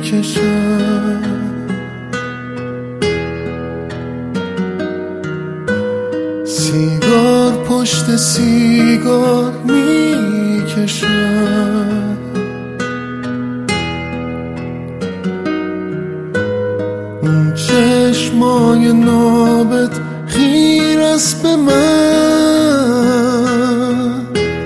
میکشم. سیگار پشت سیگار میکشم. اون چشمای نابت خیر است به من.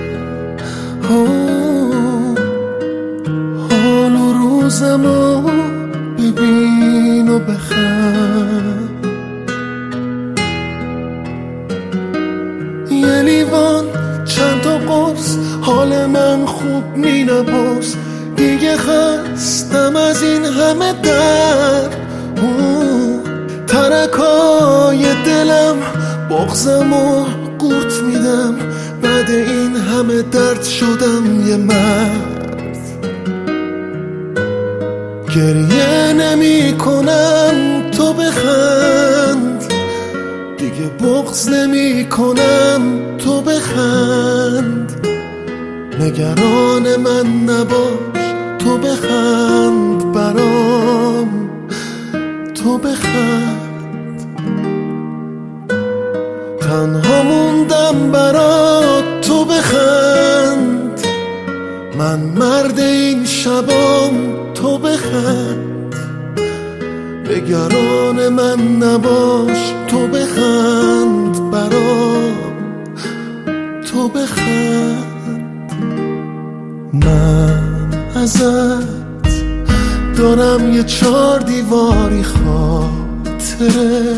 حال و روزمو ببین و بخند. یه لیوان چند تا قرص حال من خوب می نپرس. دیگه خستم از این همه درد. ترکای دلم بغزم و قورت میدم. بعد این همه درد شدم یه مرد. گریه نمی کنم تو بخند. دیگه بغض نمی کنم تو بخند. نگران من نباش تو بخند برام. تو بخند. تنها موندم برات تو بخند. من مرد این شبام تو بخند. نگران من نباش تو بخند برام. تو بخند. من ازت دارم یه 4 دیواری خاطره.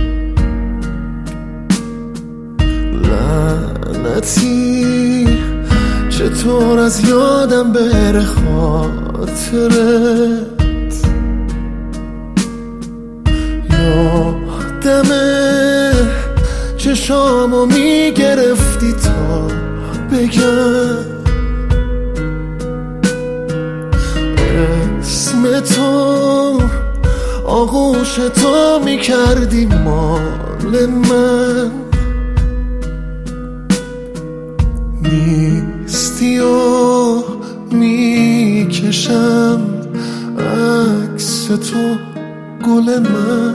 لعنتی چطور از یادم بره خاطرت. یادمه چشامو میگرفتی تا بگم اسم تو. آغوش تو میکردی مال من. نیستی و میکشم عکس تو گل من.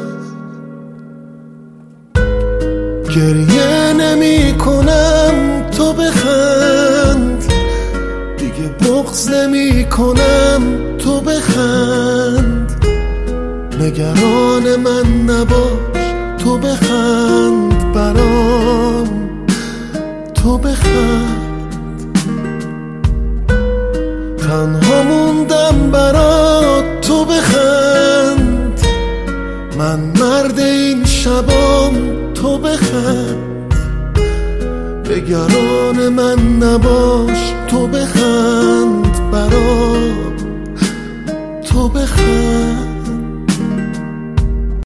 گریه نمی کنم تو بخند. دیگه بغض نمی کنم تو بخند. نگران من نباش تو بخند برام. تو بخند. تنها موندم برات تو بخند. من مرد این شبام تو بخند. نگران من نباش تو بخند برام. تو بخند.